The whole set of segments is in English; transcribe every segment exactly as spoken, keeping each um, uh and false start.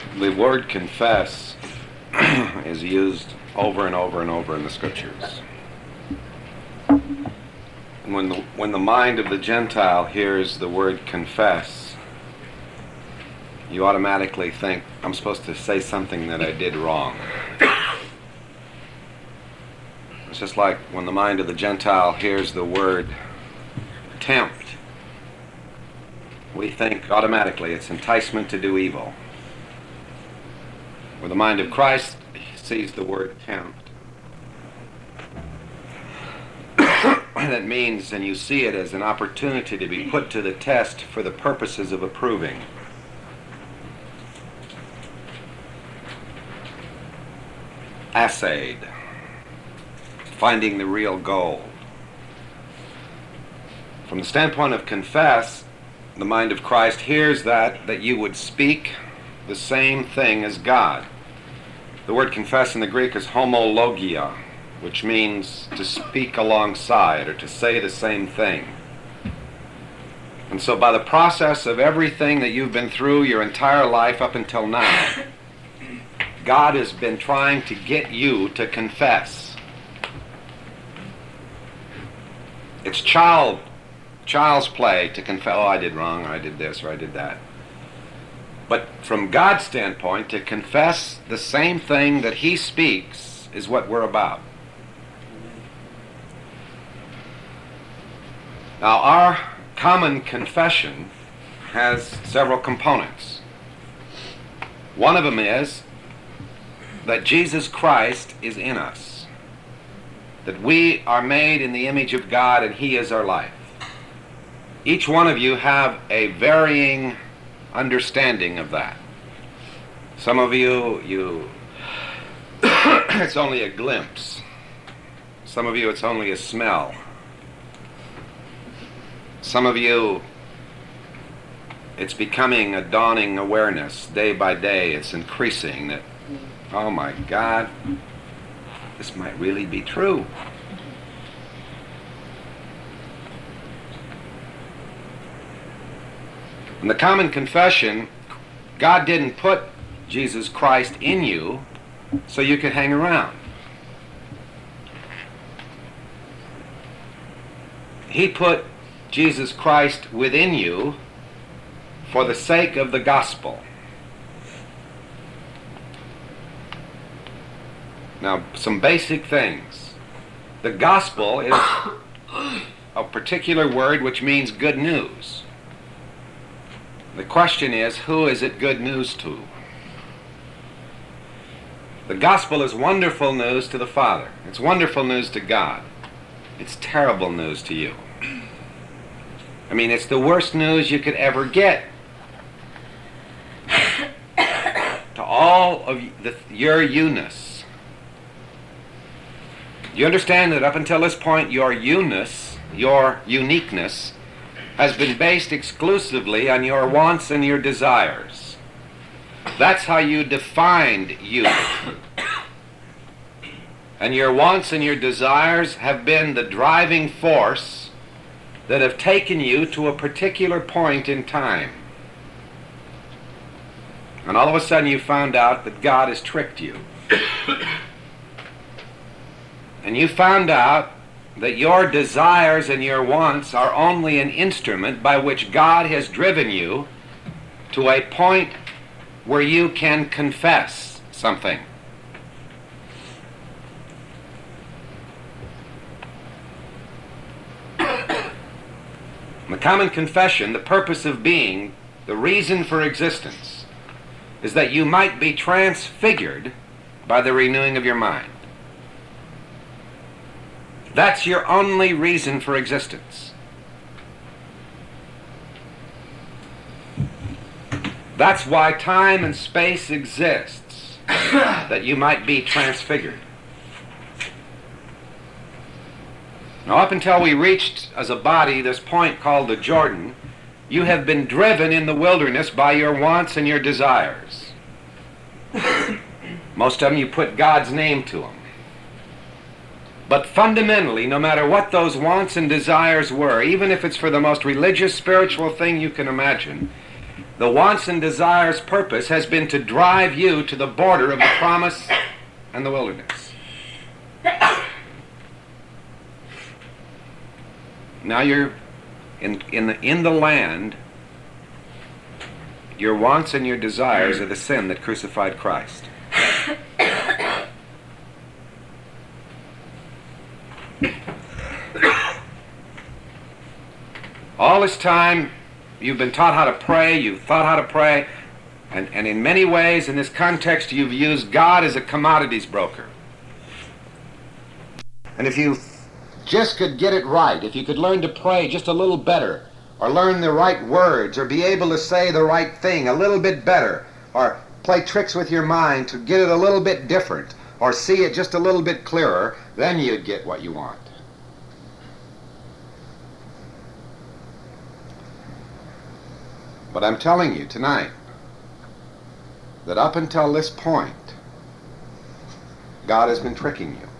The word confess is used over and over and over in the Scriptures. And when the, when the mind of the Gentile hears the word confess, you automatically think, I'm supposed to say something that I did wrong. It's just like when the mind of the Gentile hears the word tempt, we think automatically it's enticement to do evil. Where the mind of Christ sees the word tempt, that means, and you see it as an opportunity to be put to the test for the purposes of approving. Assayed, finding the real gold. From the standpoint of confess, the mind of Christ hears that, that you would speak the same thing as God. The word confess in the Greek is homologia, which means to speak alongside or to say the same thing. And so by the process of everything that you've been through your entire life up until now, God has been trying to get you to confess. It's child, child's play to confess, oh, I did wrong, or I did this, or I did that. But from God's standpoint, to confess the same thing that He speaks is what we're about. Now, our common confession has several components. One of them is that Jesus Christ is in us, that we are made in the image of God and He is our life. Each one of you have a varying understanding of that. Some of you, you it's only a glimpse. Some of you, it's only a smell. Some of you, it's becoming a dawning awareness. Day by day, it's increasing that, oh my God, this might really be true. In the common confession, God didn't put Jesus Christ in you so you could hang around. He put Jesus Christ within you for the sake of the gospel. Now, some basic things. The gospel is a particular word which means good news. The question is, who is it good news to? The gospel is wonderful news to the Father. It's wonderful news to God. It's terrible news to you. I mean, it's the worst news you could ever get. To all of the, your you-ness. You understand that up until this point, your you-ness, your uniqueness, has been based exclusively on your wants and your desires. That's how you defined you. And your wants and your desires have been the driving force that have taken you to a particular point in time. And all of a sudden you found out that God has tricked you. And you found out that your desires and your wants are only an instrument by which God has driven you to a point where you can confess something. In the common confession, the purpose of being, the reason for existence, is that you might be transfigured by the renewing of your mind. That's your only reason for existence. That's why time and space exists, that you might be transfigured. Now, up until we reached, as a body, this point called the Jordan, you have been driven in the wilderness by your wants and your desires. Most of them, you put God's name to them. But fundamentally, no matter what those wants and desires were, even if it's for the most religious, spiritual thing you can imagine, The wants and desires purpose has been to drive you to the border of the promise and the wilderness. Now you're in, in, the, in the land. Your wants and your desires are the sin that crucified Christ. All this time, you've been taught how to pray, you've thought how to pray, and, and in many ways, in this context, you've used God as a commodities broker. And if you just could get it right, if you could learn to pray just a little better, or learn the right words, or be able to say the right thing a little bit better, or play tricks with your mind to get it a little bit different, or see it just a little bit clearer, then you'd get what you want. But I'm telling you tonight that up until this point, God has been tricking you.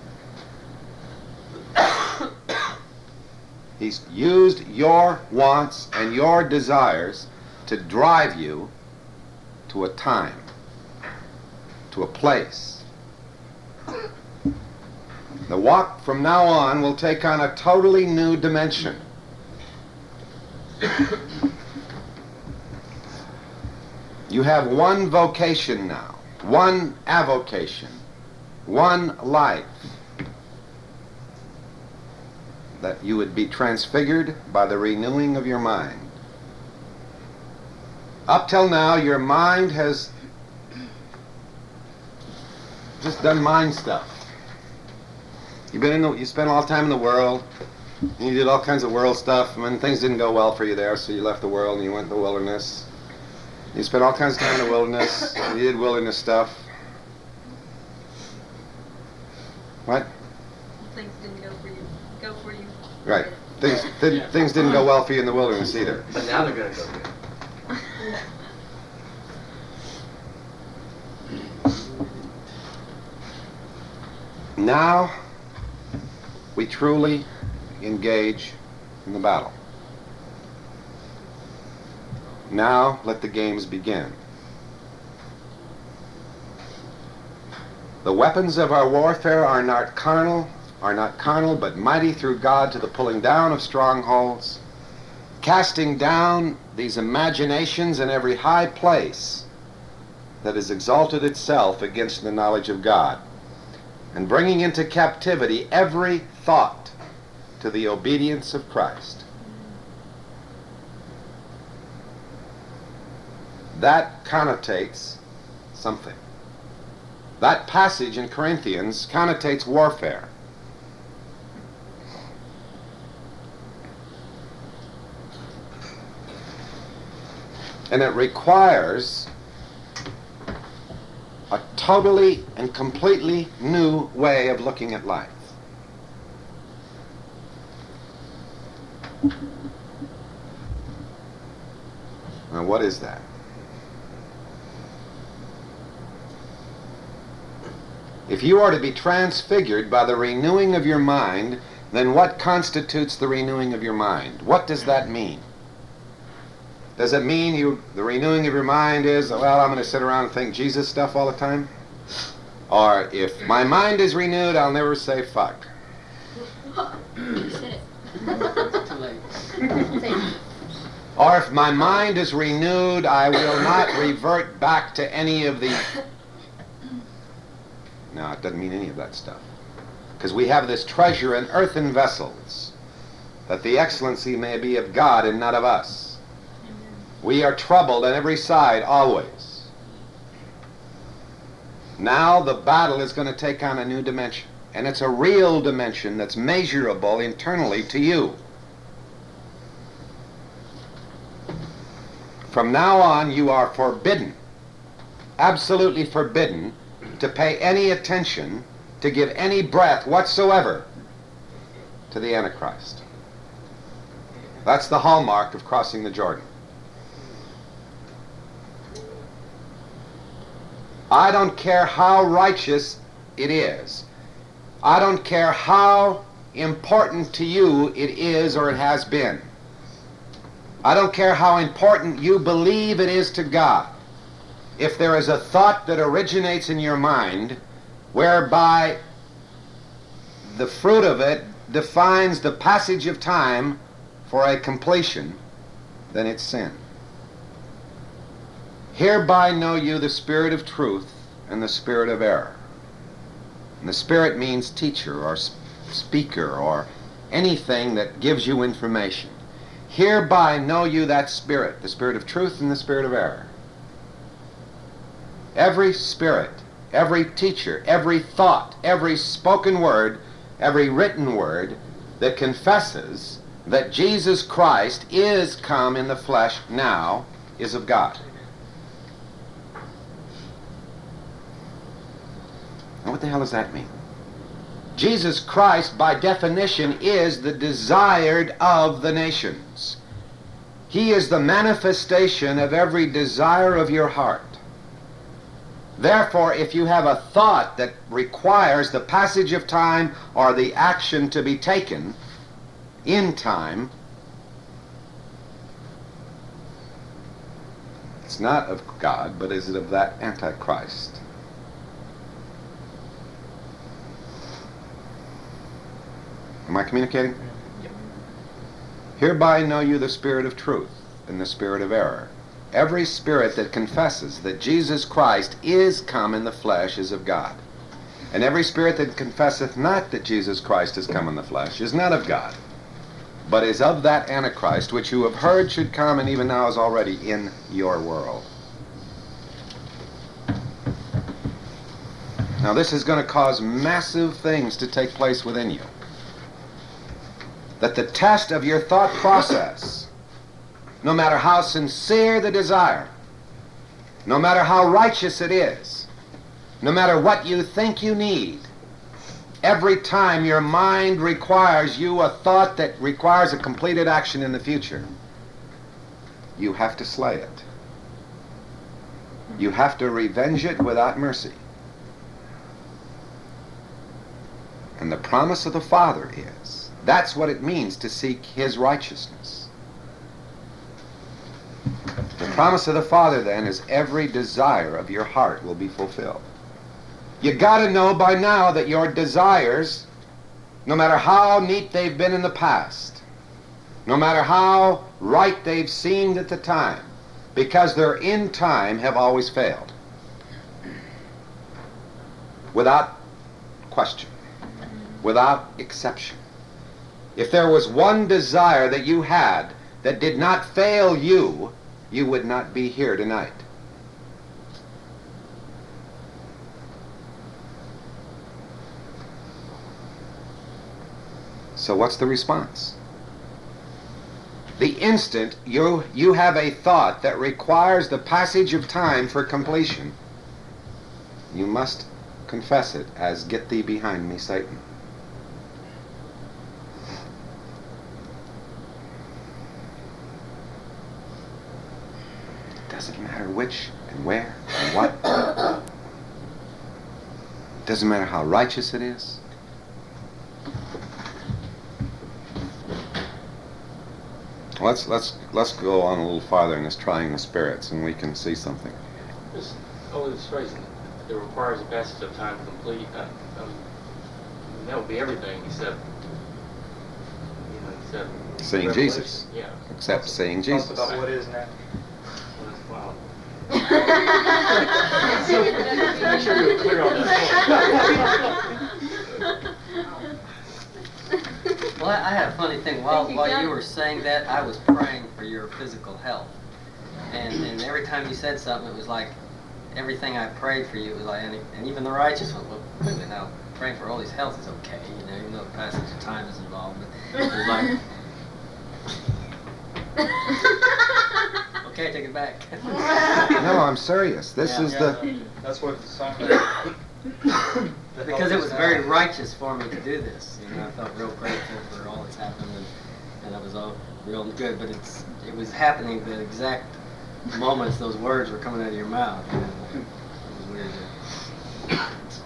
He's used your wants and your desires to drive you to a time, to a place. The walk from now on will take on a totally new dimension. You have one vocation now, one avocation, one life. That you would be transfigured by the renewing of your mind. Up till now, your mind has just done mind stuff. You've been in the, you spent all the time in the world, and you did all kinds of world stuff, and then things didn't go well for you there, so you left the world and you went to the wilderness. You spent all kinds of time in the wilderness, and you did wilderness stuff. What? Things didn't go for you. Go for you. Right. Things, th- things didn't go well for you in the wilderness either. But now they're going to go good. Now we truly engage in the battle. Now let the games begin. The weapons of our warfare are not carnal, are not carnal, but mighty through God to the pulling down of strongholds, casting down these imaginations in every high place that has exalted itself against the knowledge of God, and bringing into captivity every thought to the obedience of Christ. That connotates something. That passage in Corinthians connotates warfare. And it requires a totally and completely new way of looking at life. Now, what is that? If you are to be transfigured by the renewing of your mind, then what constitutes the renewing of your mind? What does that mean? Does it mean you, the renewing of your mind is, well, I'm going to sit around and think Jesus stuff all the time? Or if my mind is renewed, I'll never say fuck. You said it. Too late. Or if my mind is renewed, I will not revert back to any of the... No, it doesn't mean any of that stuff. Because we have this treasure in earthen vessels, that the excellency may be of God and not of us. We are troubled on every side always. Now the battle is going to take on a new dimension. And it's a real dimension that's measurable internally to you. From now on, you are forbidden, absolutely forbidden, to pay any attention, to give any breath whatsoever to the Antichrist. That's the hallmark of crossing the Jordan. I don't care how righteous it is. I don't care how important to you it is or it has been. I don't care how important you believe it is to God. If there is a thought that originates in your mind whereby the fruit of it defines the passage of time for a completion, then it's sin. Hereby know you the spirit of truth and the spirit of error. And the spirit means teacher or speaker or anything that gives you information. Hereby know you that spirit, the spirit of truth and the spirit of error. Every spirit, every teacher, every thought, every spoken word, every written word that confesses that Jesus Christ is come in the flesh now is of God. Now what the hell does that mean? Jesus Christ, by definition, is the desired of the nations. He is the manifestation of every desire of your heart. Therefore, if you have a thought that requires the passage of time or the action to be taken in time, it's not of God, but is it of that Antichrist? Am I communicating? Yep. Hereby know you the spirit of truth and the spirit of error. Every spirit that confesses that Jesus Christ is come in the flesh is of God. And every spirit that confesseth not that Jesus Christ is come in the flesh is not of God, but is of that Antichrist, which you have heard should come and even now is already in your world. Now this is going to cause massive things to take place within you. That the test of your thought process, no matter how sincere the desire, no matter how righteous it is, no matter what you think you need, every time your mind requires you a thought that requires a completed action in the future, you have to slay it. You have to revenge it without mercy. And the promise of the Father is, that's what it means to seek His righteousness. The promise of the Father then is every desire of your heart will be fulfilled. You got to know by now that your desires, no matter how neat they've been in the past, no matter how right they've seemed at the time, because they're in time, have always failed. Without question. Without exception. If there was one desire that you had that did not fail you, you would not be here tonight. So what's the response? The instant you, you have a thought that requires the passage of time for completion, you must confess it as, "Get thee behind me, Satan." Doesn't matter which and where and what. Doesn't matter how righteous it is. Let's let's let's go on a little farther in this trying the spirits, and we can see something. Just only this phrase that requires a passage of time to complete. Uh, um, that would be everything except, you know, except Seeing Revelation. Jesus. Yeah. Except seeing Talk Jesus. about what is now. Wow. Make sure you're clear on that Well, I I had a funny thing. While Thank you, while God. you were saying that, I was praying for your physical health. And and every time you said something, it was like everything I prayed for you was like, and, and even the righteous one. Well, wait a minute now, praying for Ollie's health is okay, you know, even though the passage of time is involved. But it was like, okay, take it back. No, I'm serious. This Yeah. is Yeah, the... that's what the song Because it was very righteous for me to do this. You know, I felt real grateful for all that's happened, and, and it was all real good. But it's it was happening the exact moments those words were coming out of your mouth. You know? It was weird.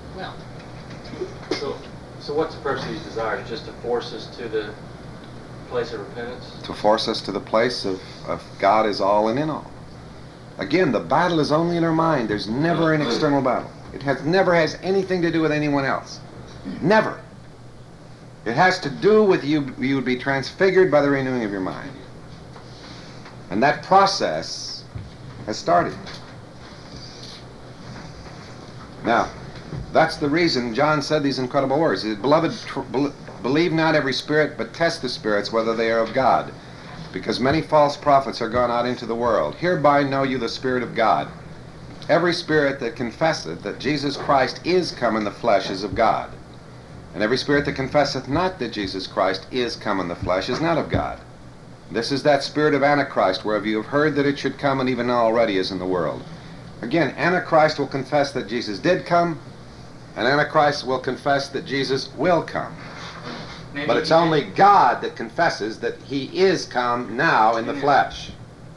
Well, So, so what's the purpose of these desires? Just to force us to the place of repentance. To force us to the place of, of God is all and in all. Again, the battle is only in our mind. There's never an external battle. It has never has anything to do with anyone else. Never. It has to do with you. You would be transfigured by the renewing of your mind. And that process has started. Now, that's the reason John said these incredible words. He said, Beloved, tr- be- believe not every spirit, but test the spirits whether they are of God. Because many false prophets are gone out into the world. Hereby know you the Spirit of God. Every spirit that confesseth that Jesus Christ is come in the flesh is of God. And every spirit that confesseth not that Jesus Christ is come in the flesh is not of God. This is that spirit of Antichrist, whereof you have heard that it should come, and even now already is in the world. Again, Antichrist will confess that Jesus did come, and Antichrist will confess that Jesus will come. Maybe But it's he did- only God that confesses that he is come now in the flesh.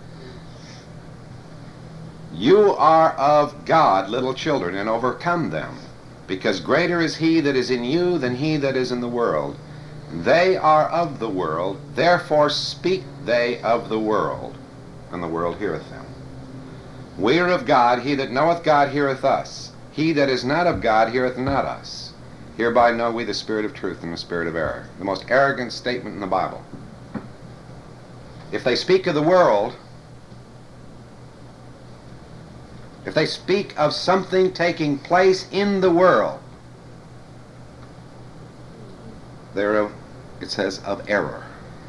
You are of God, little children, and overcome them, because greater is he that is in you than he that is in the world. They are of the world, therefore speak they of the world, and the world heareth them. We are of God, he that knoweth God heareth us. He that is not of God heareth not us. Hereby know we the spirit of truth and the spirit of error. The most arrogant statement in the Bible. If they speak of the world, if they speak of something taking place in the world, they're of, it says, of error.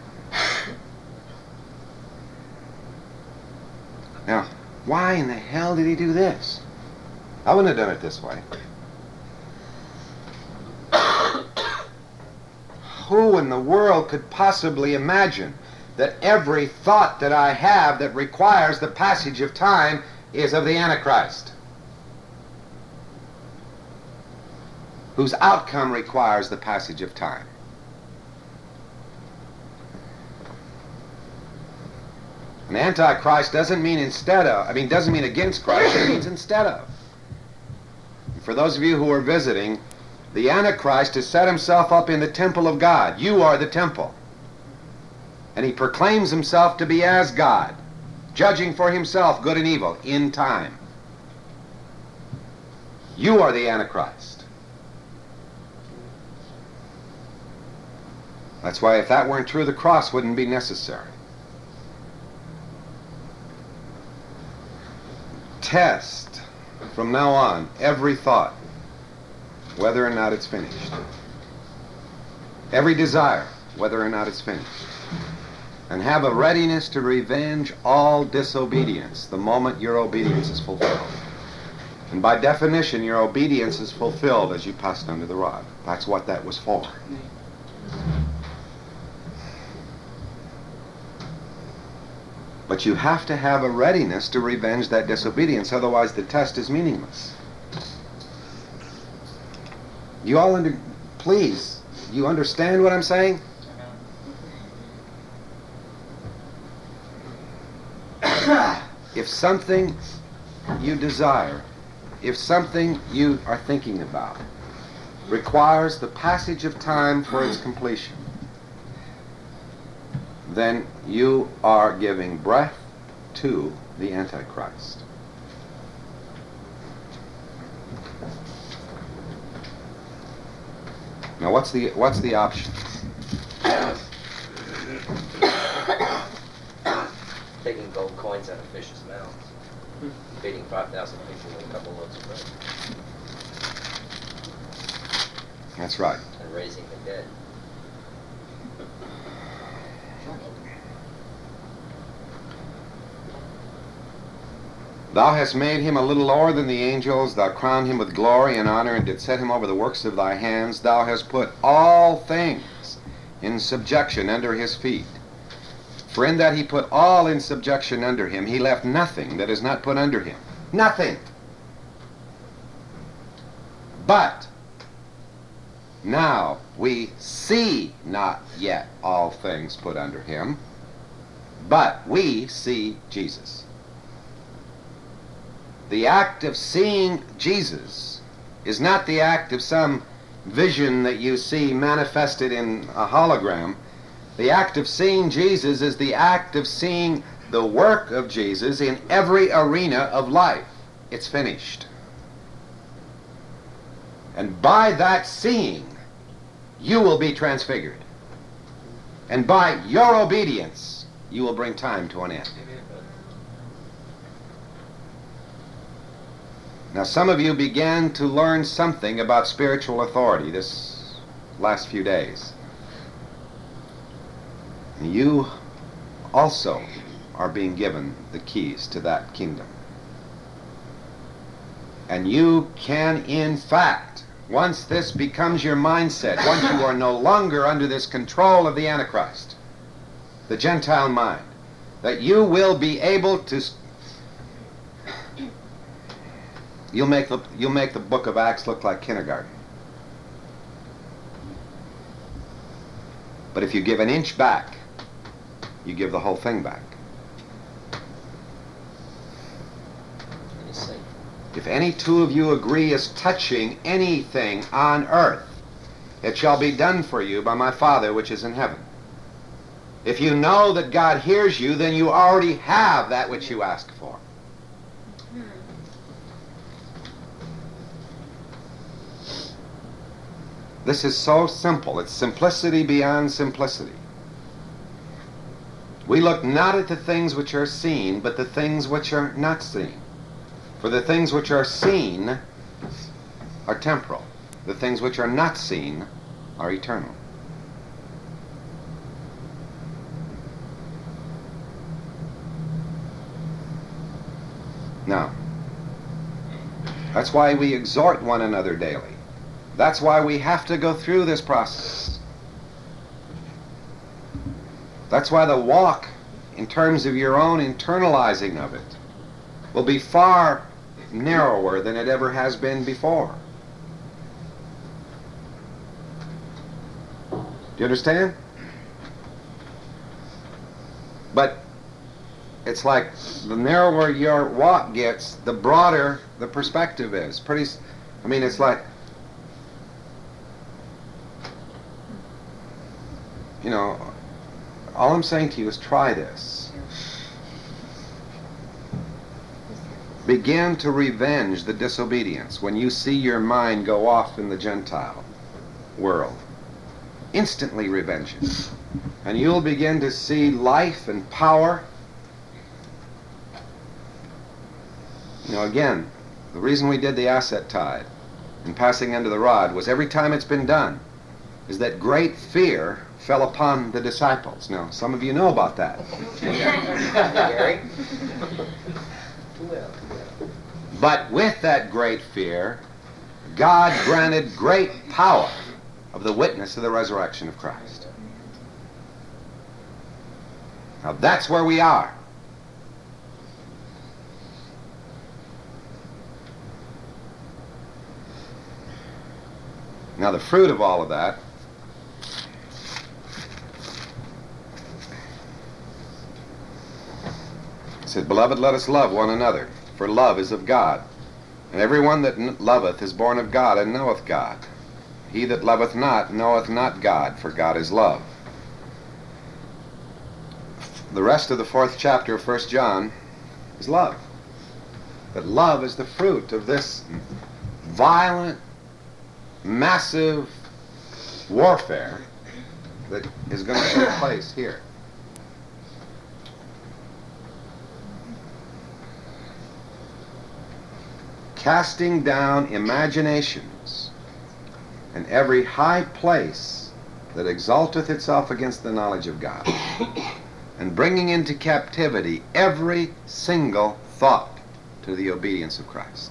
Now, why in the hell did he do this? I wouldn't have done it this way. Who in the world could possibly imagine that every thought that I have that requires the passage of time is of the Antichrist, whose outcome requires the passage of time? An Antichrist doesn't mean instead of, I mean, doesn't mean against Christ, it means instead of. And for those of you who are visiting, the Antichrist has set himself up in the temple of God. You are the temple. And he proclaims himself to be as God, judging for himself good and evil in time. You are the Antichrist. That's why if that weren't true, the cross wouldn't be necessary. Test from now on every thought, whether or not it's finished. Every desire, whether or not it's finished. And have a readiness to revenge all disobedience the moment your obedience is fulfilled. And by definition, your obedience is fulfilled as you passed under the rod. That's what that was for. But you have to have a readiness to revenge that disobedience, otherwise the test is meaningless. You all under, please, you understand what I'm saying? If something you desire, if something you are thinking about requires the passage of time for its completion, then you are giving breath to the Antichrist. Now what's the what's the option? Taking gold coins out of fish's mouths, feeding five thousand people with a couple loaves of bread, That's right. and raising the dead. Thou hast made him a little lower than the angels. Thou crowned him with glory and honor, and didst set him over the works of thy hands. Thou hast put all things in subjection under his feet. For in that he put all in subjection under him, he left nothing that is not put under him. Nothing. But now we see not yet all things put under him, but we see Jesus. The act of seeing Jesus is not the act of some vision that you see manifested in a hologram. The act of seeing Jesus is the act of seeing the work of Jesus in every arena of life. It's finished. And by that seeing, you will be transfigured. And by your obedience, you will bring time to an end. Now, some of you began to learn something about spiritual authority this last few days. You also are being given the keys to that kingdom. And you can, in fact, once this becomes your mindset, once you are no longer under this control of the Antichrist, the Gentile mind, that you will be able to, you'll make the, you'll make the book of Acts look like kindergarten. But if you give an inch back, you give the whole thing back. If any two of you agree as touching anything on earth, it shall be done for you by my Father which is in heaven. If you know that God hears you, then you already have that which you ask for. This is so simple. It's simplicity beyond simplicity. We look not at the things which are seen, but the things which are not seen. For the things which are seen are temporal. The things which are not seen are eternal. Now, that's why we exhort one another daily. That's why we have to go through this process. That's why the walk, in terms of your own internalizing of it, will be far narrower than it ever has been before. Do you understand? But it's like the narrower your walk gets, the broader the perspective is. Pretty, I mean, it's like, you know, all I'm saying to you is try this. Begin to revenge the disobedience when you see your mind go off in the Gentile world. Instantly revenge it. And you'll begin to see life and power. You know, again, the reason we did the asset tithe and passing under the rod was every time it's been done is that great fear fell upon the disciples. Now, some of you know about that. Gary? But with that great fear, God granted great power of the witness of the resurrection of Christ. Now that's where we are. Now the fruit of all of that it said, "Beloved, let us love one another, for love is of God. And every one that n- loveth is born of God, and knoweth God. He that loveth not knoweth not God, for God is love." The rest of the fourth chapter of First John is love. But love is the fruit of this violent, massive warfare that is going to take place here. Casting down imaginations and every high place that exalteth itself against the knowledge of God, and bringing into captivity every single thought to the obedience of Christ.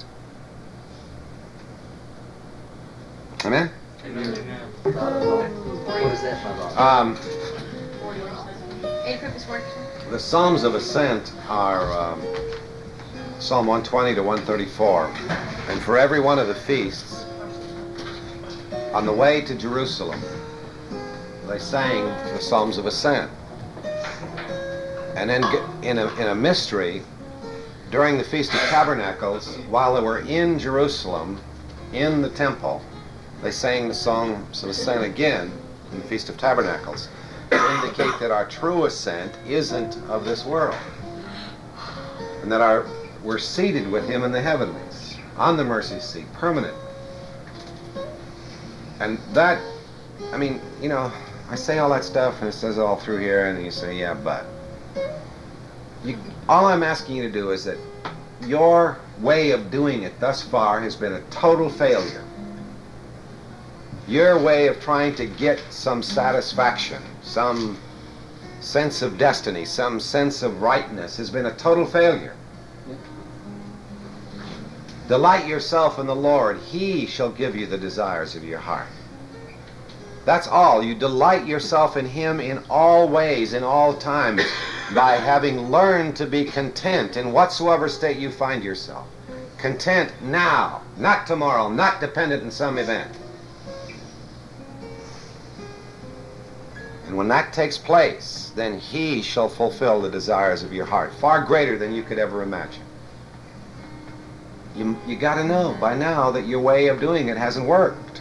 Amen? Amen. What is that, my Lord? Um, Eight purpose work. the Psalms of Ascent are um, Psalm one twenty to one thirty-four. And for every one of the feasts, on the way to Jerusalem, they sang the Psalms of Ascent. And then in a, in a mystery, during the Feast of Tabernacles, while they were in Jerusalem, in the temple, they sang the Psalms of Ascent again in the Feast of Tabernacles. In indicate that our true ascent isn't of this world, and that our we're seated with him in the heavenlies, on the mercy seat, permanently. And that, I mean, you know, I say all that stuff, and it says all through here, and you say, yeah, but. You, all I'm asking you to do is that your way of doing it thus far has been a total failure. Your way of trying to get some satisfaction, some sense of destiny, some sense of rightness has been a total failure. Delight yourself in the Lord. He shall give you the desires of your heart. That's all. You delight yourself in him in all ways, in all times, by having learned to be content in whatsoever state you find yourself. Content now, not tomorrow, not dependent on some event. And when that takes place, then he shall fulfill the desires of your heart, far greater than you could ever imagine. You, you got to know by now that your way of doing it hasn't worked.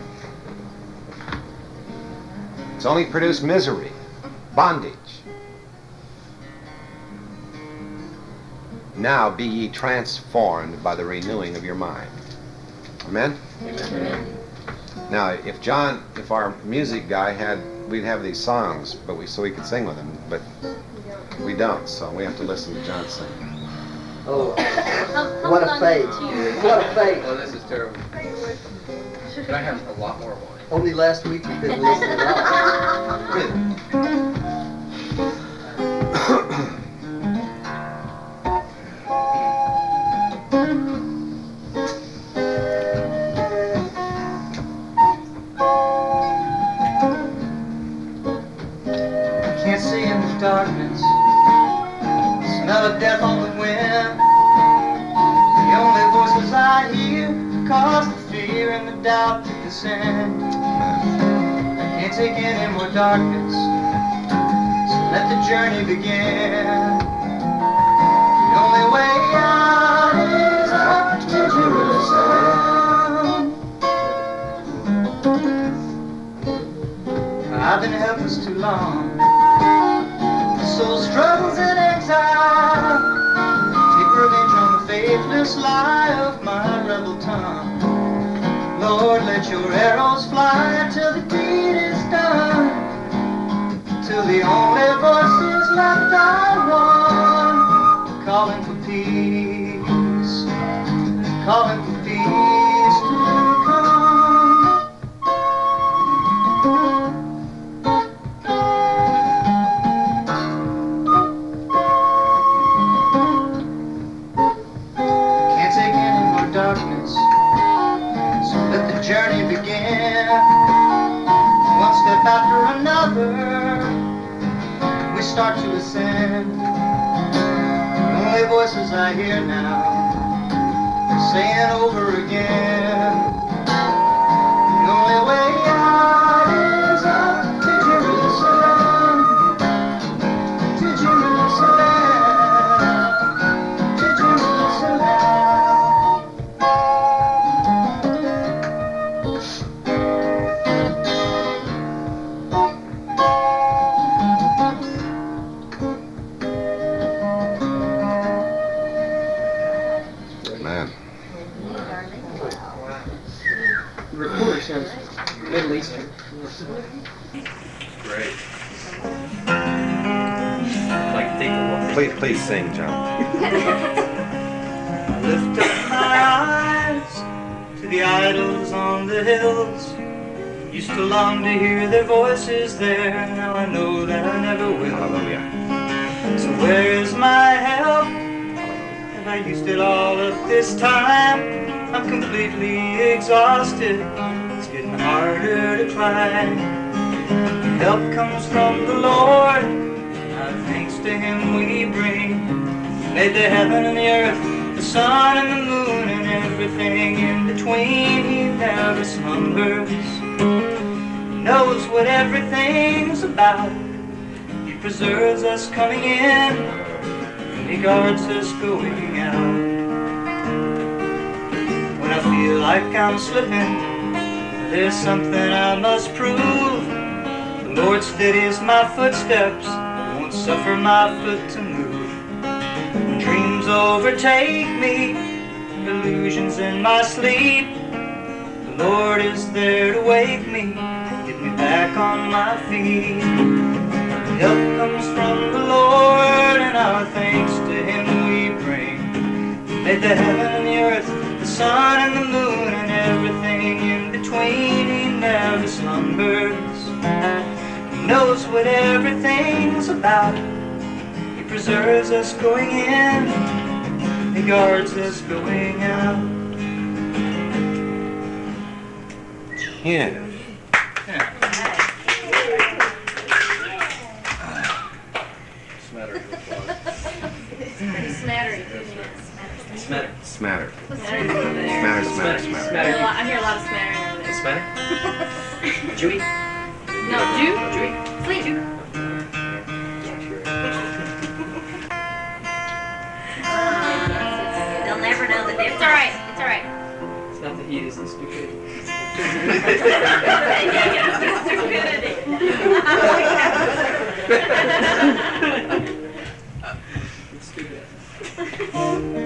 It's only produced misery, bondage. Now be ye transformed by the renewing of your mind. Amen? Amen. Now, if John, if our music guy had, we'd have these songs, but we so we could sing with them, but we don't, so we have to listen to John sing. Oh, Hum- what humble a on fate. to- What a fate. Oh, this is terrible. Can I have a lot more wine? Only last week you've been listening up. Can't see in the darkness, smell of death on the wind. The only voices I hear cause the fear and the doubt that descend. I can't take any more darkness, so let the journey begin. The only way out is up to Jerusalem. I've been helpless too long. Soul struggles in exile. Take revenge on the faithless lie of my rebel tongue. Lord, let your arrows fly till the deed is done. Till the only voices left are one. Calling for peace. Calling for peace to come. Darkness, so let the journey begin. One step after another, we start to ascend. The only voices I hear now are saying over again, the only way out is up to Jerusalem, to Jerusalem, to Jerusalem. Middle Eastern. Great. Like take a walk. Please, please sing, John. I lift up my eyes to the idols on the hills. Used to long to hear their voices there. Now I know that I never will. Hallelujah. So where is my help? Have I used it all up this time? I'm completely exhausted. It's getting harder to climb. Help comes from the Lord. Our thanks to Him we bring. He made the heaven and the earth, the sun and the moon, and everything in between. He never slumbers. He knows what everything's about. He preserves us coming in, and He guards us going out. When I feel like I'm slipping, there's something I must prove. The Lord steadies my footsteps, won't suffer my foot to move. When dreams overtake me, illusions in my sleep, the Lord is there to wake me, get me back on my feet. Help comes from the Lord, and our thanks to Him we bring. He made the heaven and the earth, the sun and the moon, and everything in between. He never slumbers. He knows what everything's about. He preserves us going in. He guards us going out. Yeah. Smatter. Smatter. Smatter. Smatter. Smatter. Smatter, smatter, smatter. I hear a lot, I hear a lot of smattering over there. Smatter? Chewy? No, Jew? Chewy? Sleep, Jew. They'll never know the difference. It's alright, it's alright. It's not the heat, it's the stupidity. It's stupid.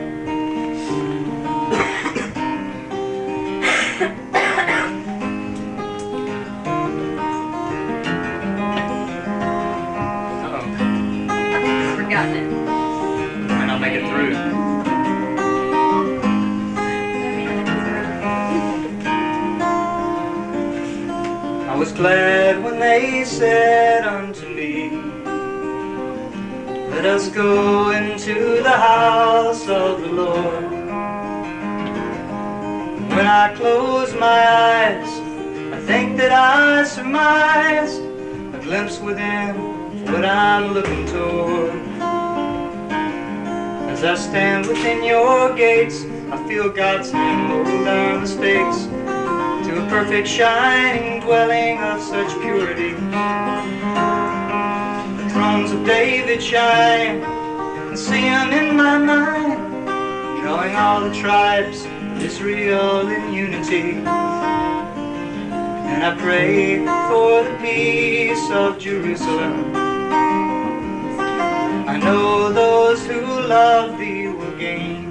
Uh-oh. Forgotten it. Might not make it through. I was glad when they said unto me, let us go into the house of the Lord. When I close my eyes, I think that I surmise a glimpse within what I'm looking toward. As I stand within your gates, I feel God's hand roll down the stakes to a perfect shining dwelling of such purity. The thrones of David shine, and see them in my mind, drawing all the tribes of Israel in unity. And I pray for the peace of Jerusalem. I know those who love thee will gain.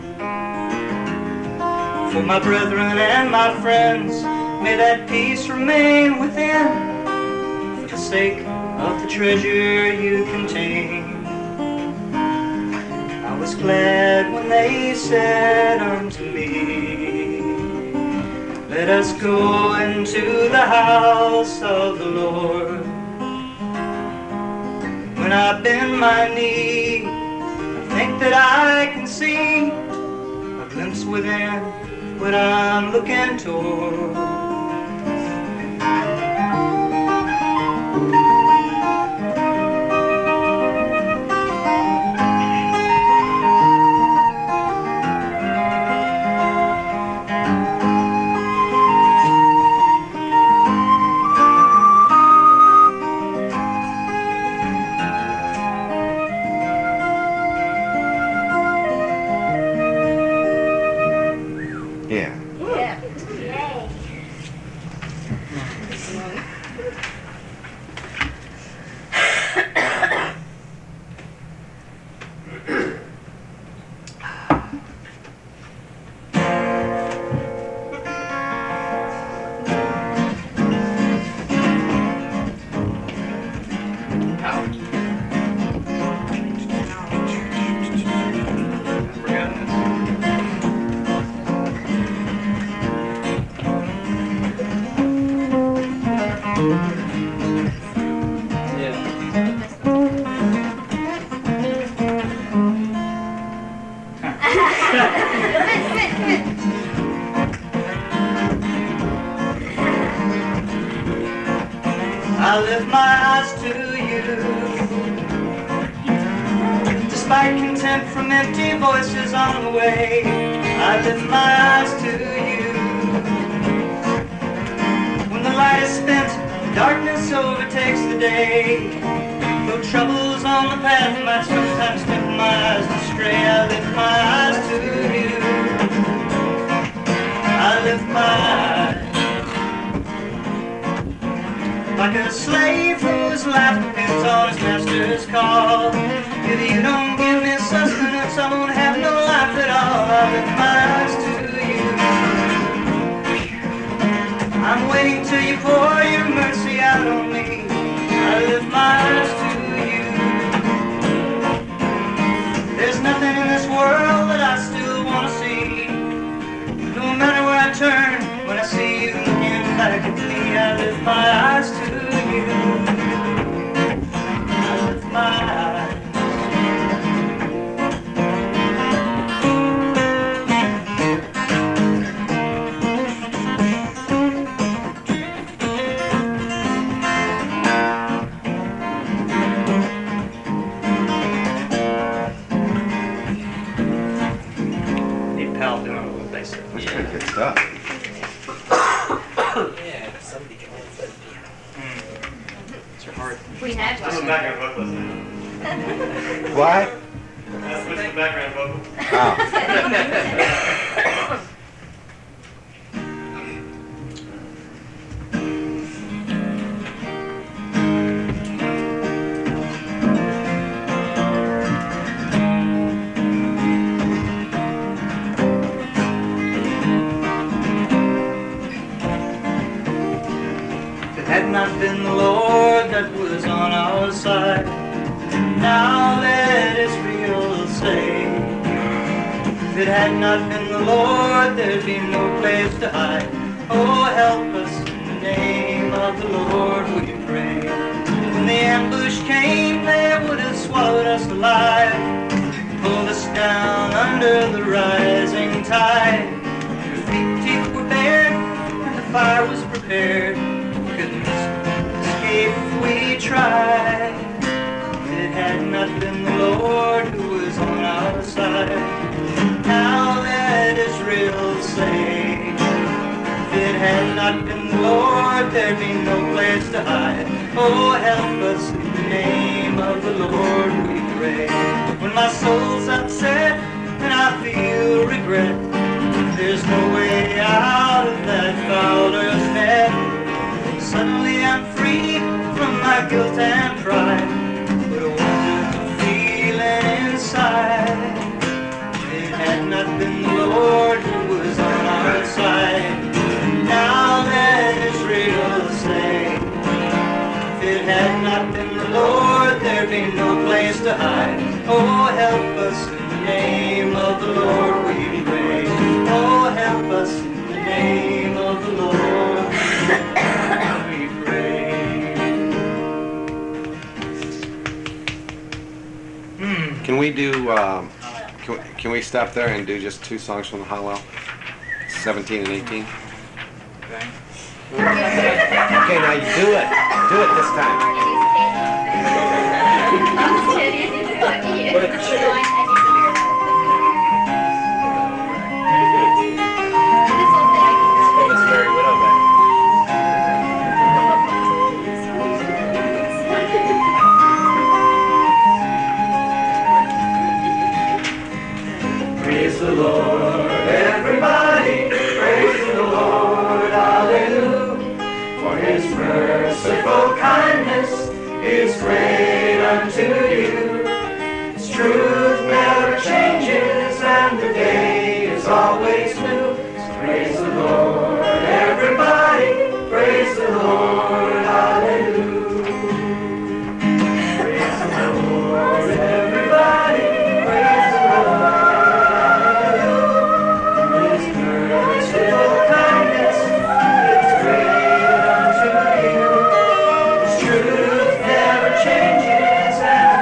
For my brethren and my friends, may that peace remain within, for the sake of the treasure you contain. I was glad when they said unto me, let us go into the house of the Lord. When I bend my knee, I think that I can see a glimpse within what I'm looking toward. Yeah. I lift my eyes to you, despite contempt from empty voices on the way. I lift my eyes to you. When the light is spent, darkness overtakes the day. Though troubles on the path might sometimes tempt my eyes to stray, I lift my eyes to you. I lift my eyes. like a slave whose life depends on his master's call. If you don't give me sustenance, I won't have no life at all. I lift my eyes to you. I'm waiting till you pour your mercy out on me. I lift my eyes to you. There's nothing in this world that I still want to see. No matter where I turn, when I see you looking back at me, I lift my eyes to you. I lift my eyes. Need pal doing a little bass. That's pretty good stuff. Yeah, somebody can hold that piano. It's your heart. We have I'm a to. background vocalist now. What? I switched to background vocal. Oh. If it had not been the Lord that was on our side, now let Israel say. If it had not been the Lord, there'd be no place to hide. Oh, help us in the name of the Lord, we pray. When the ambush came, they would have swallowed us alive, pulled us down under the rising tide. Your big teeth were bared, and the fire was prepared. Couldn't escape if we tried. If it had not been the Lord who was on our side, now let Israel say. If it had not been the Lord, there'd be no place to hide. Oh, help us in the name of the Lord, we pray. When my soul's upset and I feel regret, there's no way out of that fowler's net. Suddenly I'm free from my guilt and pride, but a wonderful feeling inside. If it had not been the Lord who was on our side, now let Israel say. If it had not been the Lord, there'd be no place to hide. Oh, help us in the name of the Lord, we pray. Oh, help us in the name of the Lord, we pray. Hmm. Can we do, um, can, we- can we stop there and do just two songs from the Hallel? seventeen and eighteen? Okay. Okay, now you do it. Do it this time. From this very widow back. Praise the Lord, everybody. Praise the Lord, hallelujah. For his merciful kindness is great unto you. His truth never changes and the day is always new. So praise the Lord, everybody. Praise the Lord, hallelujah. Praise the Lord, everybody. Praise the Lord.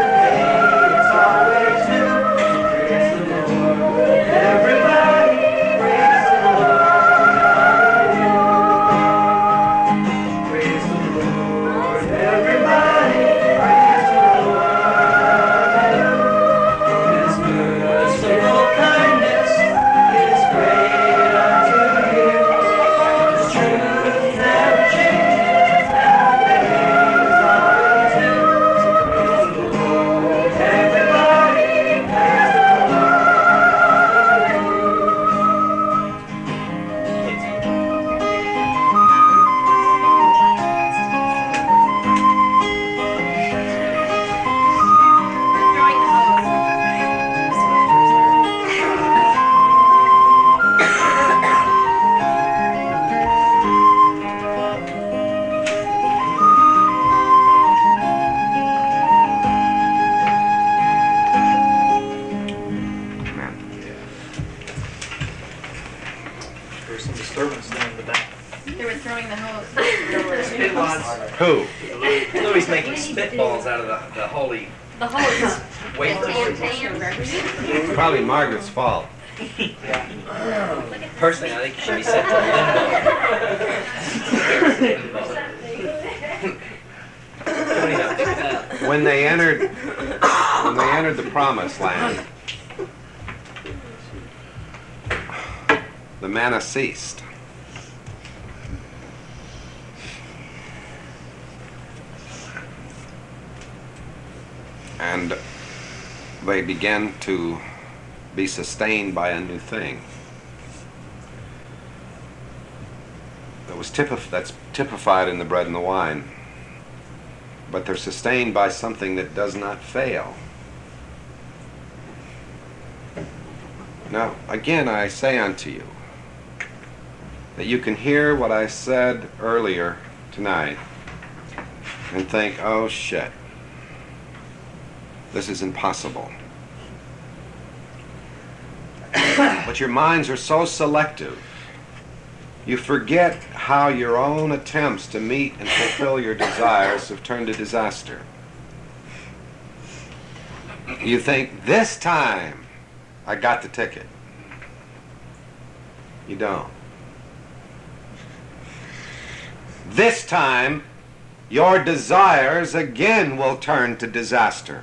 Everybody There was some disturbance down in the back. They were throwing the hose. Spit wads. Who? Louis making spitballs out of the, the holy The hose. wafers. Probably Margaret's fault. Personally, I think you should be sent to limbo. Anyhow, When they entered, when they entered the promised land, the manna ceased. And they began to be sustained by a new thing. That was typif- that's typified in the bread and the wine. But they're sustained by something that does not fail. Now, again, I say unto you that you can hear what I said earlier tonight and think, oh shit, this is impossible. But your minds are so selective, you forget how your own attempts to meet and fulfill your desires have turned to disaster. You think, this time I got the ticket. You don't. This time your desires again will turn to disaster.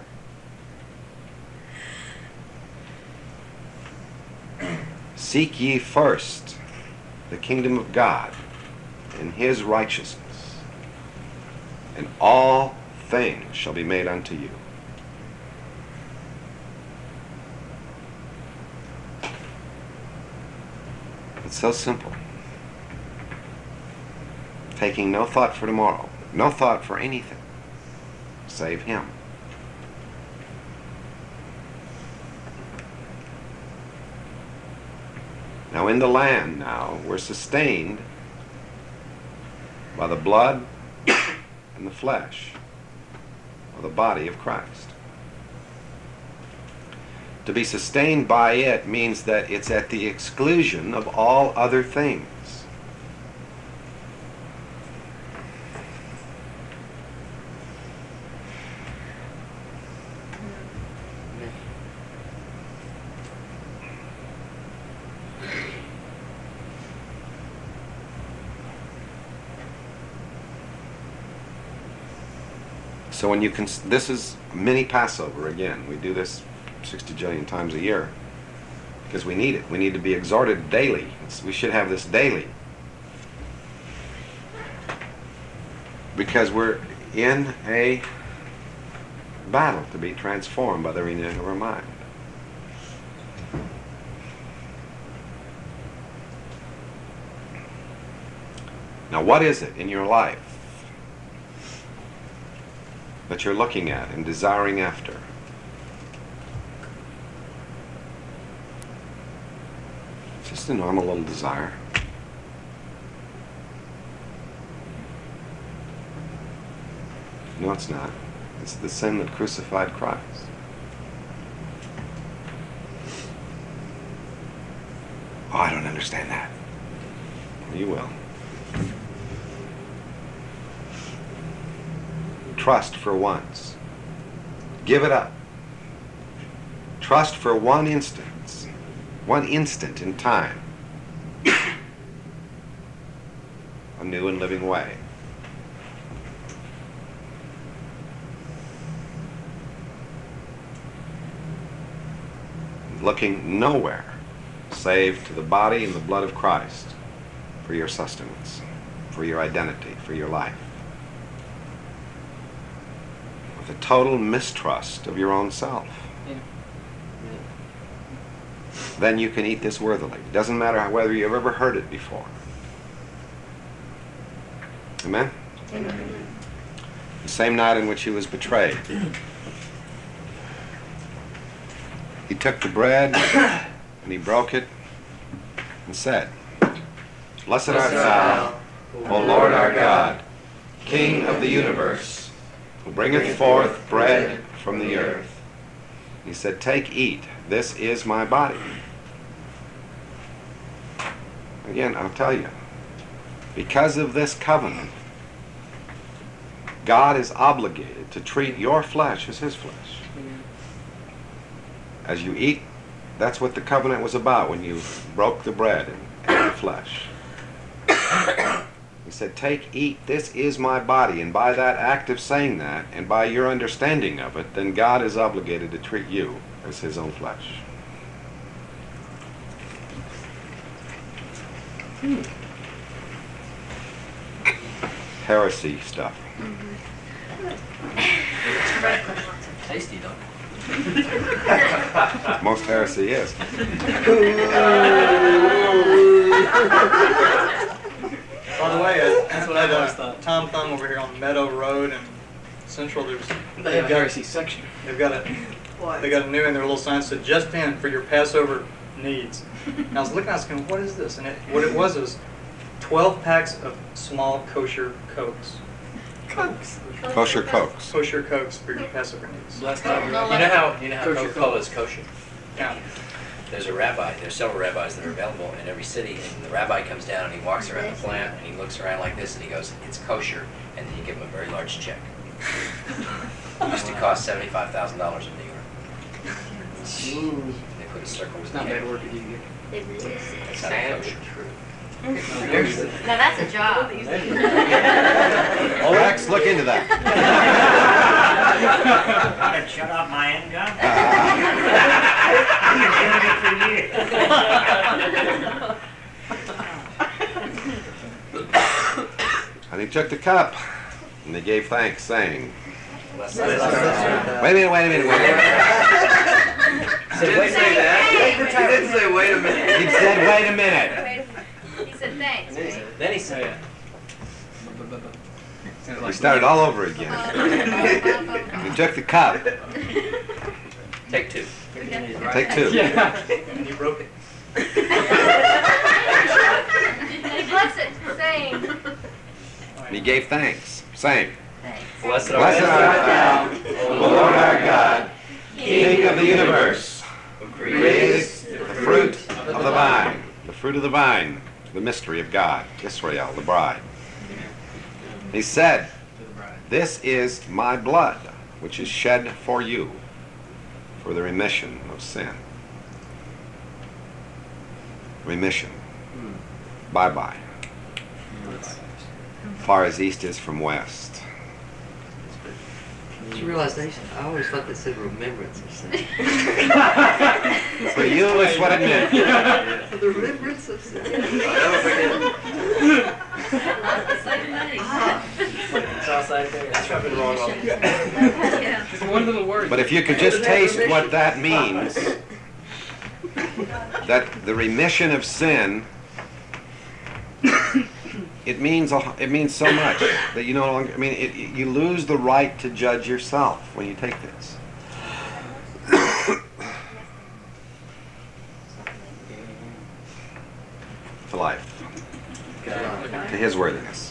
Seek ye first the kingdom of God and his righteousness, and all things shall be made unto you. It's so simple. Taking no thought for tomorrow, no thought for anything save him. Now in the land now, we're sustained by the blood and the flesh of the body of Christ. To be sustained by it means that it's at the exclusion of all other things. So when you can, this is mini Passover again. We do this sixty jillion times a year because we need it. We need to be exhorted daily. It's, we should have this daily because we're in a battle to be transformed by the renewing of our mind. Now, what is it in your life that you're looking at and desiring after? It's just a normal little desire. No, it's not. It's the sin that crucified Christ. Oh, I don't understand that. You will. Trust for once. Give it up. Trust for one instance, one instant in time, a new and living way. Looking nowhere save to the body and the blood of Christ for your sustenance, for your identity, for your life. The total mistrust of your own self. Yeah. Then you can eat this worthily. It doesn't matter whether you've ever heard it before. Amen? Amen. The same night in which he was betrayed, he took the bread and he broke it and said, Blessed art thou, O Lord our God, King of the universe, who bringeth forth bread from the earth. He said, take, eat, this is my body. Again, I'll tell you, because of this covenant, God is obligated to treat your flesh as his flesh. As you eat, that's what the covenant was about when you broke the bread and ate the flesh. He said, take, eat, this is my body. And by that act of saying that, and by your understanding of it, then God is obligated to treat you as his own flesh. Hmm. Heresy stuff. Tasty, though. Most heresy is. By the way, uh, that's what I always thought. Tom Thumb over here on Meadow Road and Central, there's They have a heresy section. They've got a they got a new in their little sign that said just in for your Passover needs. And I was looking, I was going, what is this? And it, what it was was twelve packs of small kosher cokes. Cokes. Kosher cokes. Kosher cokes for your Passover needs. Last time You know how you know how Kosher Coca-Cola is kosher? Yeah. There's a rabbi, there's several rabbis that are available in every city, and the rabbi comes down and he walks around the plant and he looks around like this and he goes, it's kosher, and then you give him a very large check. It used to cost seventy-five thousand dollars in New York. They put a circle with It's the not bad cake. work if you get. That's how they kosher. Now that's a job. Rex, look into that. I can shut off my handgun. And he took the cup, and they gave thanks, saying, Bless wait a minute, wait a minute, wait a minute. He didn't say that. He didn't say wait a minute. He said, wait a minute. He said thanks. right? Then he said, We started all over again. He took the cup. take two. Take two. And he broke it. He blessed it, saying. And he gave thanks, saying, Blessed Blessed art thou, O Lord our God, King of the universe, who who createst the fruit of the vine, the fruit of the vine, the mystery of God, Israel, the bride. He said, this is my blood, which is shed for you, for the remission of sin. Remission. Bye-bye. Far as east is from west. It's a realization. I always thought they said remembrance of sin. For you, it's what it meant. For the remembrance of sin. That's rubbing wrong on me. Yeah. Just one little word. But if you could just taste what that means, that the remission of sin, it means a- it means so much that you no longer. I mean, it, you lose the right to judge yourself when you take this. To life, to His worthiness.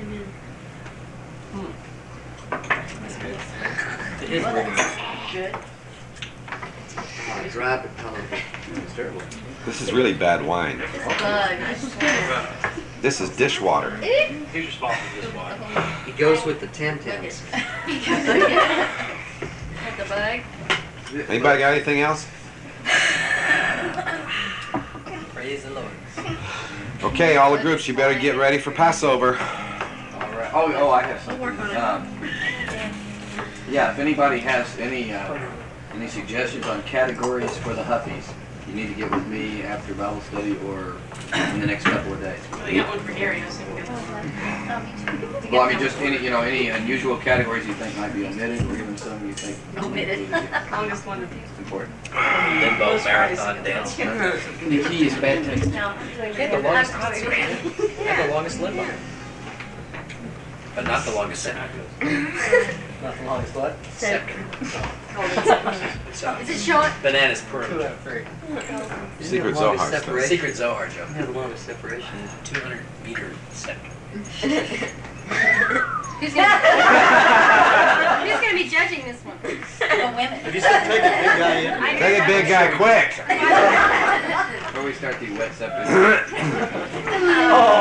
To his worthiness. Good. Dry but tolerable. It's terrible. This is really bad wine. It's a bug. I swear. This is dishwater. He's responsible for this one. It goes with the Tam Tams. Got the bug. Anybody got anything else? Praise the Lord. Okay, all the groups, you better get ready for Passover. All right. Oh, oh, I have something. Um, yeah, if anybody has any uh, any suggestions on categories for the Huffies, you need to get with me after Bible study or in the next couple of days. They got one for Gary. Well, I mean, just any, you know, any unusual categories you think might be omitted, or even some you think Omitted. Longest one. is important. Limbo marathon dance. The key is bad taste. No. Get the longest, I'm probably right. get the longest limbo. But not the longest scepter. Not the longest what? Scepter. Is it short? Bananas Two per. out of three. Secret the longest Zohar stuff. separation? Secret Zohar, Joe. Yeah, the longest separation. two hundred meter scepter. Who's gonna, who's gonna be judging this one? The women. If you said take a big guy in. I Take a big guy quick. before we start the wet septic. Oh.